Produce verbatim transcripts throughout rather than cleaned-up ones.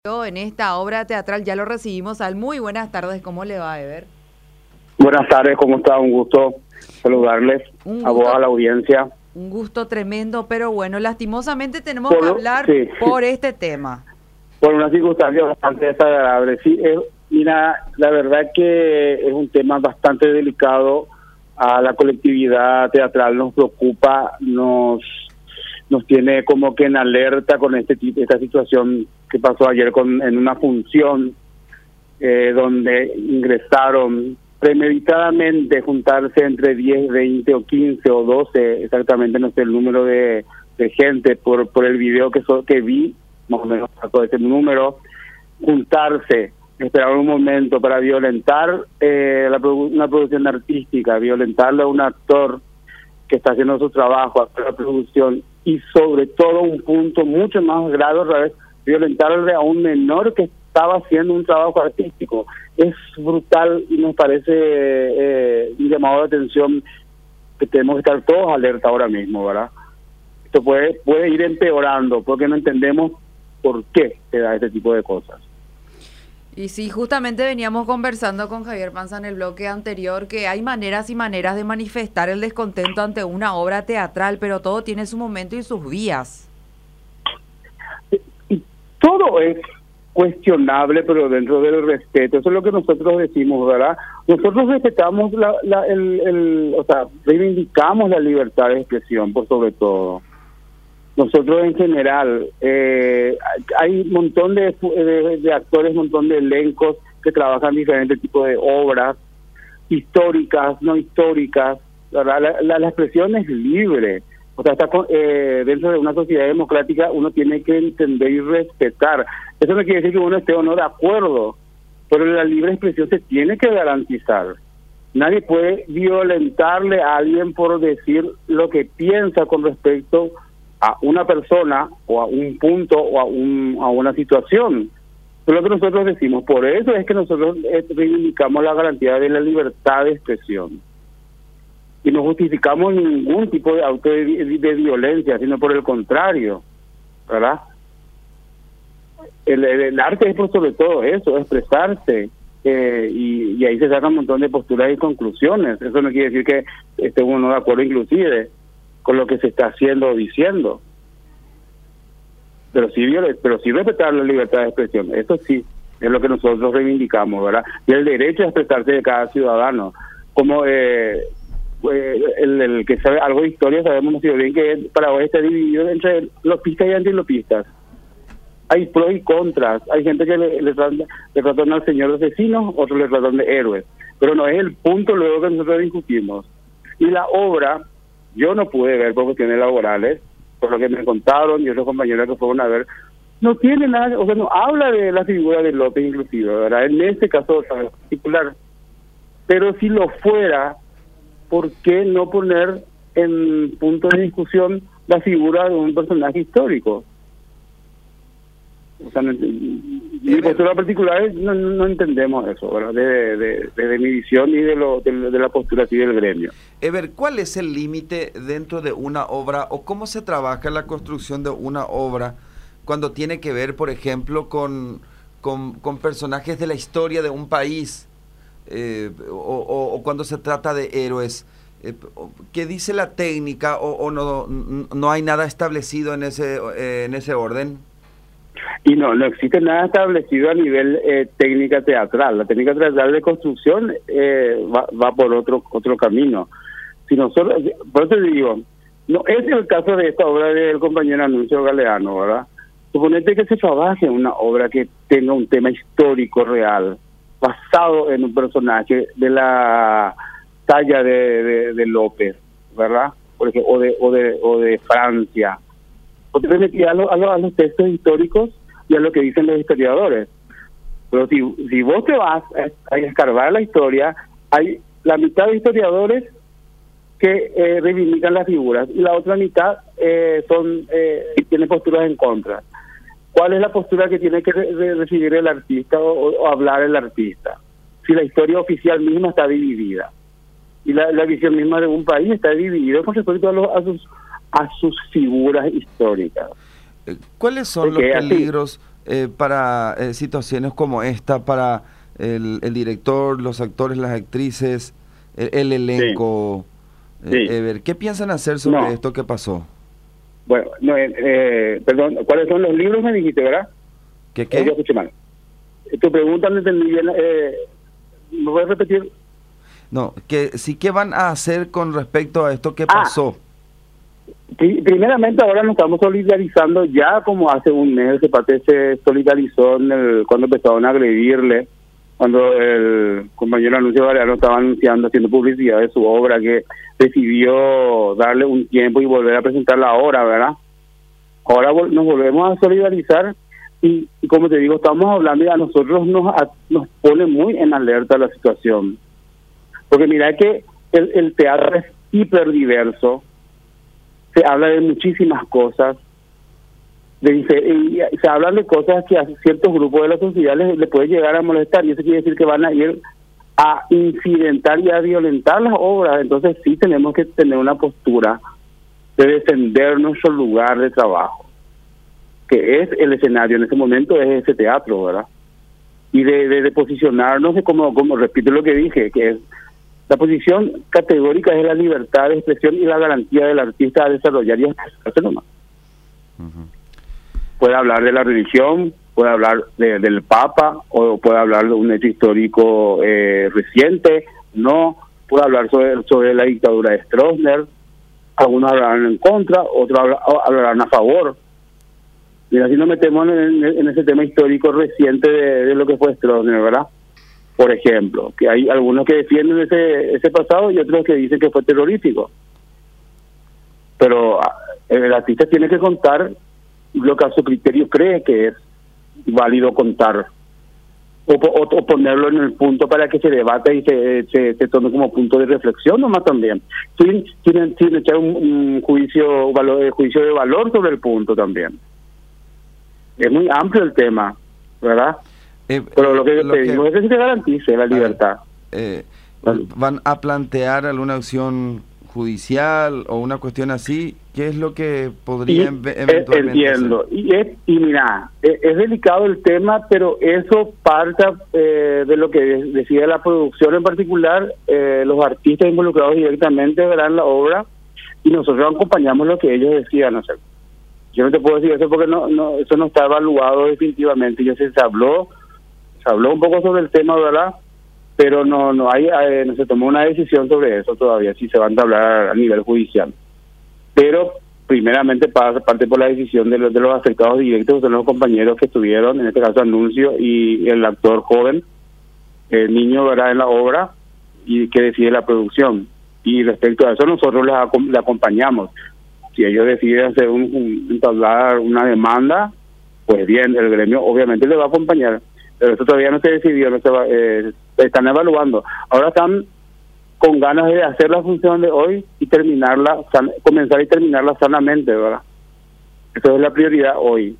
En esta obra teatral ya lo recibimos al muy buenas tardes. ¿Cómo le va, Ever? Buenas tardes, ¿cómo está? Un gusto saludarles, Un gusto, a vos, a la audiencia. Un gusto tremendo, pero bueno, lastimosamente tenemos por, que hablar sí. por este tema. Por una circunstancia bastante desagradable. Sí, es, mira, la verdad que es un tema bastante delicado. A la colectividad teatral nos preocupa, nos nos tiene como que en alerta con este esta situación que pasó ayer con en una función eh, donde ingresaron premeditadamente juntarse entre diez, veinte o quince o doce, exactamente no sé el número de, de gente, por por el video que so, que vi, más o menos sacó ese número, juntarse, esperar un momento para violentar eh, la, una producción artística, violentarle a un actor que está haciendo su trabajo, a la producción, y sobre todo un punto mucho más grave, violentarle a un menor que estaba haciendo un trabajo artístico. Es brutal y nos parece eh, un llamado de atención que tenemos que estar todos alerta ahora mismo, ¿verdad? Esto puede, puede ir empeorando porque no entendemos por qué se da este tipo de cosas. Y sí, justamente veníamos conversando con Javier Panza en el bloque anterior que hay maneras y maneras de manifestar el descontento ante una obra teatral, pero todo tiene su momento y sus vías. Y todo es cuestionable, pero dentro del respeto. Eso es lo que nosotros decimos, ¿verdad? Nosotros respetamos, la, la, el, el, o sea, reivindicamos la libertad de expresión, por sobre todo. Nosotros en general, eh, hay un montón de, de, de actores, un montón de elencos que trabajan diferentes tipos de obras, históricas, no históricas. La, la, la, la expresión es libre. O sea, está con, eh, dentro de una sociedad democrática uno tiene que entender y respetar. Eso no quiere decir que uno esté o no de acuerdo, pero la libre expresión se tiene que garantizar. Nadie puede violentarle a alguien por decir lo que piensa con respecto a una persona o a un punto o a, un, a una situación. Eso es lo que nosotros decimos. Por eso es que nosotros reivindicamos la garantía de la libertad de expresión. Y no justificamos ningún tipo de auto de, de, de violencia, sino por el contrario, ¿verdad? El, el, el arte es por sobre todo eso, expresarse, eh, y, y ahí se sacan un montón de posturas y conclusiones. Eso no quiere decir que esté uno de acuerdo inclusive con lo que se está haciendo o diciendo, pero sí pero sí respetar la libertad de expresión. Eso sí es lo que nosotros reivindicamos, ¿verdad? Y el derecho a expresarse de cada ciudadano, como eh, el, el que sabe algo de historia, sabemos muy bien que para hoy está dividido entre lopistas y antilopistas. Hay pros y contras. Hay gente que le, le, tratan, le tratan al señor de asesino, otros le tratan de héroes, pero no es el punto luego que nosotros discutimos. Y la obra, yo no pude ver por cuestiones laborales, por lo que me contaron y otros compañeros que fueron a ver, no tiene nada, o sea, no habla de la figura de López inclusive, ¿verdad? En este caso en particular. Pero si lo fuera, ¿por qué no poner en punto de discusión la figura de un personaje histórico? O sea, no, mi postura particular es, no, no entendemos eso, ¿verdad? De, de, de, de mi visión y de, lo, de, de la postura así del gremio. Ever, ¿cuál es el límite dentro de una obra o cómo se trabaja la construcción de una obra cuando tiene que ver, por ejemplo, con, con, con personajes de la historia de un país eh, o, o, o cuando se trata de héroes? Eh, ¿Qué dice la técnica o, o no, no hay nada establecido en ese, eh, en ese orden? Y no, no existe nada establecido a nivel eh, técnica teatral. La técnica teatral de construcción eh, va, va por otro otro camino. Si nosotros, por eso digo, no es el caso de esta obra del compañero Anuncio Galeano, ¿verdad? Suponete que se trabaje en una obra que tenga un tema histórico real, basado en un personaje de la talla de, de, de López, ¿verdad? Por ejemplo, o de o de o de Francia. O te remitís a, lo, a, lo, a los textos históricos y a lo que dicen los historiadores. Pero si, si vos te vas a, a escarbar la historia, hay la mitad de historiadores que eh, reivindican las figuras y la otra mitad eh, son eh, tienen posturas en contra. ¿Cuál es la postura que tiene que re recibir el artista o, o hablar el artista? Si la historia oficial misma está dividida y la, la visión misma de un país está dividida con respecto a, los, a sus a sus figuras históricas. ¿Cuáles son Porque los peligros eh, para eh, situaciones como esta, para el, el director, los actores, las actrices, el, el elenco? Sí. Eh, Sí. Ever, ¿qué piensan hacer sobre No. esto que pasó? Bueno, no, eh, eh, perdón, ¿cuáles son los libros me dijiste, verdad? ¿Qué Eh, qué? yo escuché mal. Tu pregunta no entendí bien. Eh, ¿Me puedes repetir? No, que sí, ¿qué van a hacer con respecto a esto que Ah. pasó? Sí, primeramente ahora nos estamos solidarizando ya como hace un mes que parte se solidarizó en el, cuando empezaron a agredirle, cuando el compañero Anuncio Galeano estaba anunciando, haciendo publicidad de su obra, que decidió darle un tiempo y volver a presentar la obra, ¿verdad? Ahora vol- nos volvemos a solidarizar y, y como te digo, estamos hablando y a nosotros nos, a- nos pone muy en alerta la situación. Porque mira que el, el teatro es hiperdiverso, se habla de muchísimas cosas, de, dife- y se hablan de cosas que a ciertos grupos de la sociedad les, les puede llegar a molestar, y eso quiere decir que van a ir a incidentar y a violentar las obras. Entonces sí tenemos que tener una postura de defender nuestro lugar de trabajo, que es el escenario, en ese momento es ese teatro, ¿verdad? Y de, de, de posicionarnos, de como, como repito lo que dije, que es la posición categórica es la libertad de expresión y la garantía del artista a desarrollar y expresarse nomás. Uh-huh. Puede hablar de la religión, puede hablar de, del Papa, o puede hablar de un hecho histórico eh, reciente, no, puede hablar sobre, sobre la dictadura de Stroessner, algunos hablarán en contra, otros hablarán a favor. Y así nos metemos en, en ese tema histórico reciente de, de lo que fue Stroessner, ¿verdad? Por ejemplo, que hay algunos que defienden ese ese pasado y otros que dicen que fue terrorífico. Pero el artista tiene que contar lo que a su criterio cree que es válido contar, o, o, o ponerlo en el punto para que se debata y se, se, se tome como punto de reflexión nomás también, sin, sin, sin echar un, un juicio, valor, juicio de valor sobre el punto también. Es muy amplio el tema, ¿verdad? Eh, Pero lo que yo lo te que- digo es que se garantice la libertad. Eh, Vale. ¿Van a plantear alguna acción judicial o una cuestión así? ¿Qué es lo que Y, podrían eh, eventualmente entiendo. hacer? Y, es, y mira, es, es delicado el tema, pero eso parte eh, de lo que de- decide la producción en particular. Eh, los artistas involucrados directamente verán la obra y nosotros acompañamos lo que ellos decidan hacer. Yo no te puedo decir eso porque no, no eso no está evaluado definitivamente. Yo sé, se habló, se habló un poco sobre el tema, ¿verdad? Pero no no hay eh, no se tomó una decisión sobre eso todavía, si se van a hablar a nivel judicial. Pero primeramente pasa parte por la decisión de los, de los afectados directos, que son los compañeros que estuvieron, en este caso Anuncio y el actor joven, el niño, ¿verdad?, en la obra, y que decide la producción. Y respecto a eso nosotros les acom- le acompañamos. Si ellos deciden hacer un, un- entablar una demanda, pues bien, el gremio obviamente le va a acompañar. Pero eso todavía no se decidió, no se va, eh, están evaluando. Ahora están con ganas de hacer la función de hoy y terminarla, san- comenzar y terminarla sanamente, ¿verdad? Eso es la prioridad hoy.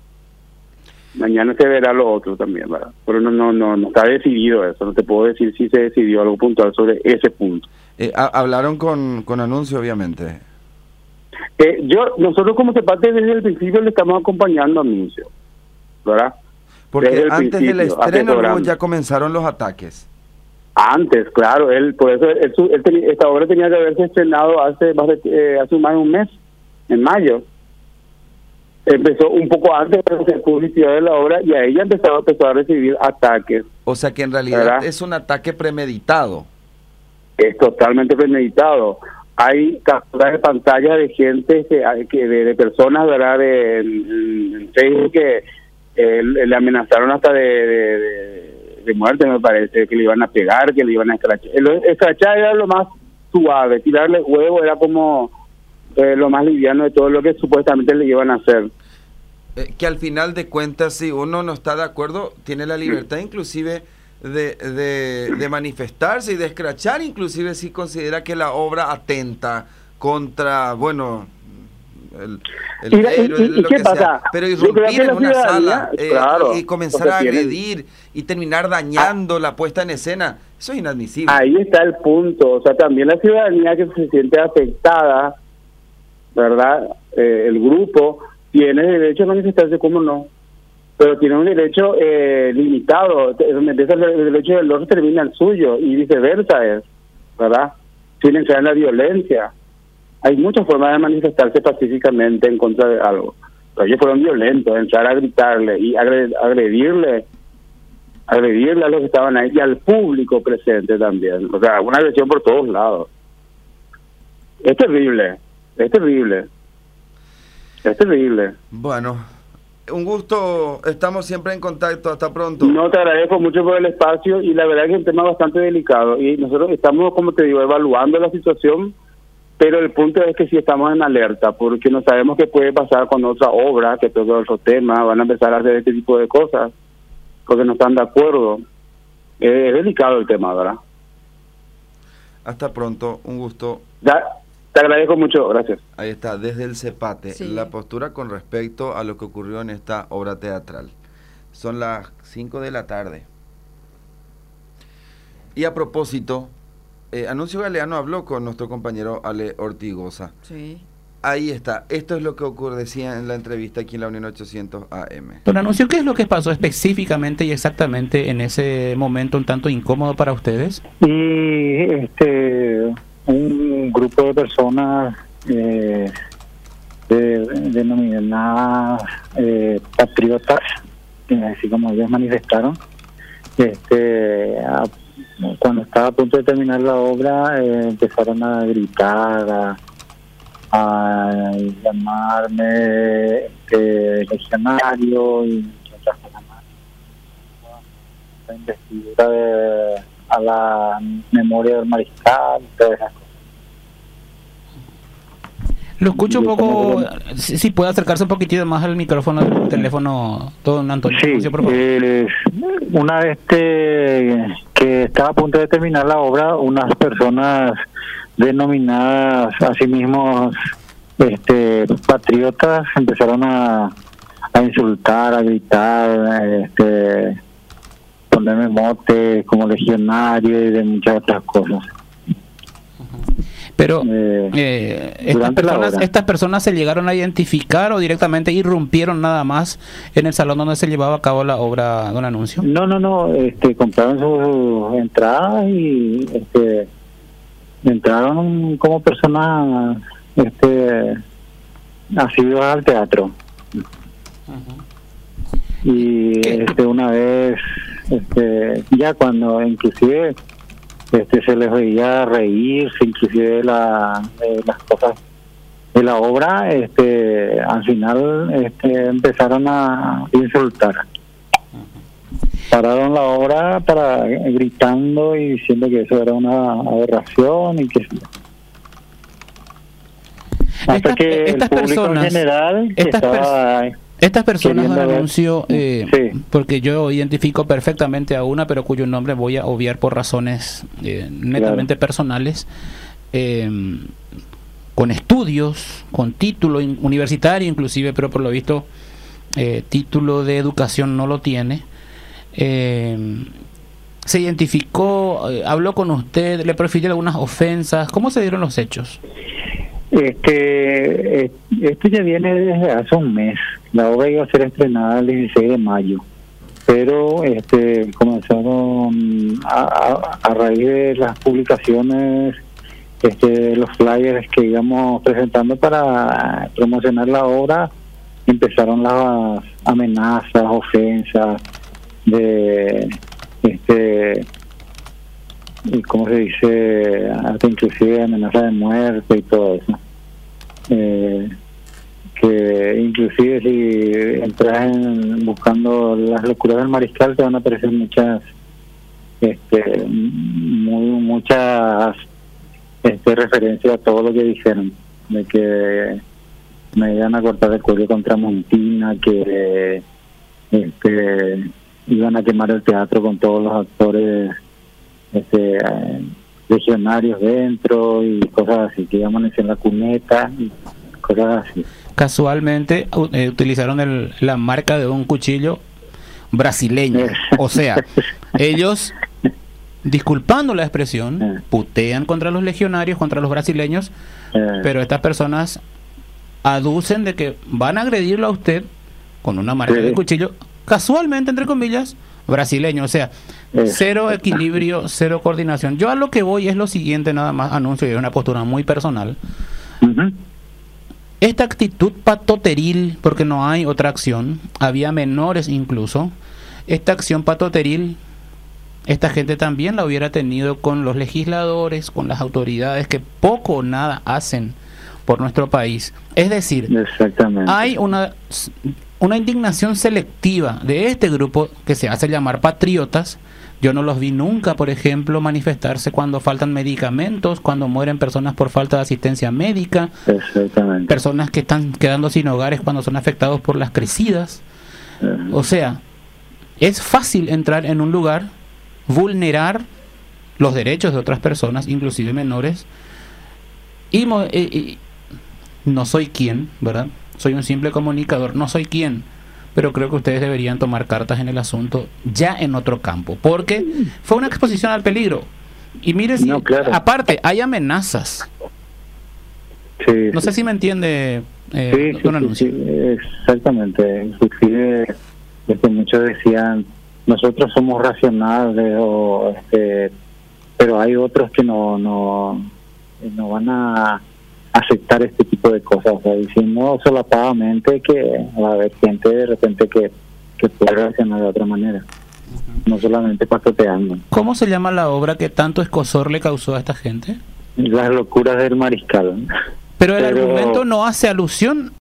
Mañana se verá lo otro también, ¿verdad? Pero no no no no está decidido eso, no te puedo decir si se decidió algo puntual sobre ese punto. Eh, ha- hablaron con, con Anuncio, obviamente. Eh, yo Nosotros como Cepate desde el principio le estamos acompañando a Anuncio, ¿verdad? Porque Desde el antes del principio, estreno luego asesorando. ya comenzaron los ataques. Antes, claro, él por eso él, su- él tenía- esta obra tenía que haberse estrenado hace más de, eh, hace más de un mes, en mayo. Empezó un poco antes de hacer publicidad de la obra y a ella empezó, empezó a recibir ataques. O sea que en realidad ¿Verdad? es un ataque premeditado. Es totalmente premeditado. Hay capturas de pantalla de gente que, que de, de personas, ¿verdad?, de, en, en Facebook que eh, le amenazaron hasta de, de, de, de muerte, me parece, que le iban a pegar, que le iban a escrachar. El, escrachar era lo más suave, tirarle huevo era como eh, lo más liviano de todo lo que supuestamente le iban a hacer. Eh, que al final de cuentas, si uno no está de acuerdo, tiene la libertad inclusive de, de, de manifestarse y de escrachar, inclusive si considera que la obra atenta contra, bueno, el, el ¿Y, héroe, y, y, lo qué que pasa? sea. Pero Yo creo irrumpir que en la una ciudadanía, sala eh, claro, y, y comenzar porque a tienen- agredir y terminar dañando la puesta en escena, eso es inadmisible. Ahí está el punto, o sea, también la ciudadanía que se siente afectada, ¿verdad? Eh, el grupo tiene derecho a manifestarse, ¿cómo no? pero tiene un derecho eh, limitado, donde empieza el, el derecho del otro termina el suyo, y viceversa es, ¿verdad? Sin entrar en la violencia. Hay muchas formas de manifestarse pacíficamente en contra de algo. Pero ellos fueron violentos, entrar a gritarle y agre- agredirle, agredirle a los que estaban ahí y al público presente también. O sea, una agresión por todos lados. Es terrible, es terrible. Es terrible. Bueno, un gusto, estamos siempre en contacto, hasta pronto. No, te agradezco mucho por el espacio y la verdad que es un tema bastante delicado y nosotros estamos, como te digo, evaluando la situación, pero el punto es que sí estamos en alerta porque no sabemos qué puede pasar con otra obra, que todo otro tema, van a empezar a hacer este tipo de cosas porque no están de acuerdo. Es delicado el tema, ¿verdad? Hasta pronto, un gusto. Ya, te agradezco mucho, gracias. Ahí está, desde el CEPATE, Sí. la postura con respecto a lo que ocurrió en esta obra teatral. Son las cinco de la tarde. Y a propósito, eh, Anuncio Galeano habló con nuestro compañero Ale Ortigosa. Sí. Ahí está, esto es lo que ocurre, decía en la entrevista aquí en la Unión ochocientos A M. Don Anuncio, ¿qué es lo que pasó específicamente y exactamente en ese momento un tanto incómodo para ustedes? Y este un grupo de personas eh, de, denominadas eh, patriotas, eh, así como ellos manifestaron, este a, cuando estaba a punto de terminar la obra, eh, empezaron a gritar, a, a llamarme eh, legionario y otras cosas más. La investidura de, a la memoria del mariscal y todas esas cosas. Lo escucho un poco, si, si puede acercarse un poquitito más al micrófono del teléfono, don Antonio. Sí, Anuncio, por favor. eh, una vez que, que estaba a punto de terminar la obra, unas personas denominadas a sí mismos este, patriotas empezaron a, a insultar, a gritar, este, ponerme motes como legionario y de muchas otras cosas. Pero eh, eh, estas, durante la personas, obra. ¿estas personas se llegaron a identificar o directamente irrumpieron nada más en el salón donde se llevaba a cabo la obra, don Anuncio? No, no, no, este, compraron sus entradas y este, entraron como personas este, asiduas al teatro. Y ¿Qué? este, una vez, este, ya cuando inclusive este, se les veía reírse, inclusive de, la, de las cosas de la obra, este, al final este, empezaron a insultar. Pararon la obra para gritando y diciendo que eso era una aberración y que hasta Estas- que estas el público personas- en general que estas estaba Estas personas, don queriendo ver- Anuncio, eh, Sí. porque yo identifico perfectamente a una, pero cuyo nombre voy a obviar por razones eh, netamente personales, eh, con estudios, con título in- universitario inclusive, pero por lo visto eh, título de educación no lo tiene. Eh, se identificó, eh, habló con usted, le profirió algunas ofensas. ¿Cómo se dieron los hechos? Este, eh, esto ya viene desde hace un mes. La obra iba a ser estrenada el dieciséis de mayo, pero este, comenzaron a, a, a raíz de las publicaciones, este, los flyers que íbamos presentando para promocionar la obra, empezaron las amenazas, ofensas, de, este, ¿cómo se dice? Hasta inclusive amenaza de muerte y todo eso. Eh, que inclusive si entras en, buscando las locuras del mariscal te van a aparecer muchas este muy muchas este referencias a todo lo que dijeron, de que me iban a cortar el cuello contra Montina, que este iban a quemar el teatro con todos los actores este eh, legionarios dentro y cosas así, que iban a amanecer en la cuneta y cosas así. Casualmente u- eh, utilizaron el, la marca de un cuchillo brasileño. O sea, ellos, disculpando la expresión, putean contra los legionarios, contra los brasileños, Eh, pero estas personas aducen de que van a agredirlo a usted con una marca Sí. de cuchillo casualmente, entre comillas, brasileño. O sea, Es. cero equilibrio, cero coordinación. Yo a lo que voy es lo siguiente, nada más anuncio, y es una postura muy personal. Ujú. Esta actitud patoteril, porque no hay otra acción, había menores incluso, esta acción patoteril, esta gente también la hubiera tenido con los legisladores, con las autoridades que poco o nada hacen por nuestro país. Es decir, Exactamente. hay una, una indignación selectiva de este grupo que se hace llamar patriotas. Yo no los vi nunca, por ejemplo, manifestarse cuando faltan medicamentos, cuando mueren personas por falta de asistencia médica, Exactamente. personas que están quedando sin hogares cuando son afectados por las crecidas. Ujú. O sea, es fácil entrar en un lugar, vulnerar los derechos de otras personas, inclusive menores, y, mo- y- y no soy quien, ¿verdad? Soy un simple comunicador, no soy quien, pero creo que ustedes deberían tomar cartas en el asunto ya en otro campo, porque fue una exposición al peligro. Y mire, si, No, claro. aparte, hay amenazas. Sí, No sí. sé si me entiende, eh, Sí, sí, don sí, Anuncio. sí, exactamente. Inclusive, este, muchos decían, nosotros somos racionales, o, este, pero hay otros que no, no, no van a aceptar este tipo de cosas, o sea, diciendo solapadamente que va a haber gente de repente que, que puede reaccionar de otra manera, no solamente pasoteando. ¿Cómo se llama la obra que tanto escozor le causó a esta gente? Las locuras del mariscal. Pero el Pero- argumento no hace alusión